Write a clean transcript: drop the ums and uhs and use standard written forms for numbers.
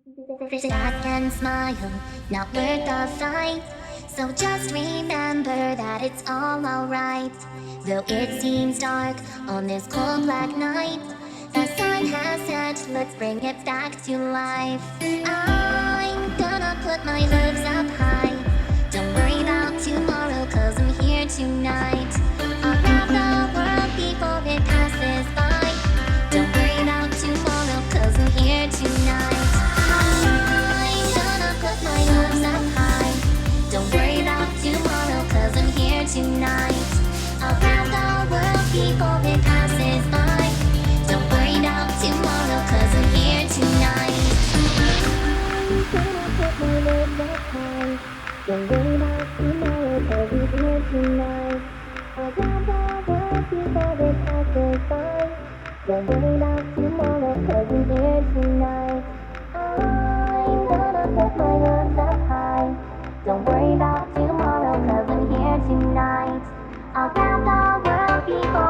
Fish that can smile, not worth the fight. So just remember that it's all alright. Though it seems dark on this cold black night, the sun has set, let's bring it back to life. I'm gonna put my hopes up high. Don't worry about tomorrow, cause I'm here tonight. I'll grab the world before it passes by. Don't worry about tomorrow, cause I'm here tonight. Tonight, I'll grab the world before it passes by. Don't worry about tomorrow, cause I'm here tonight. I'm gonna put my legs up high. Don't worry about tomorrow, cause I'm here tonight. I'll grab the world before it passes by. Don't worry about tomorrow, cause I'm here tonight. I'm gonna put my legs up high. Don't worry about tomorrow, cause I'm here tonight. I'll grab the world before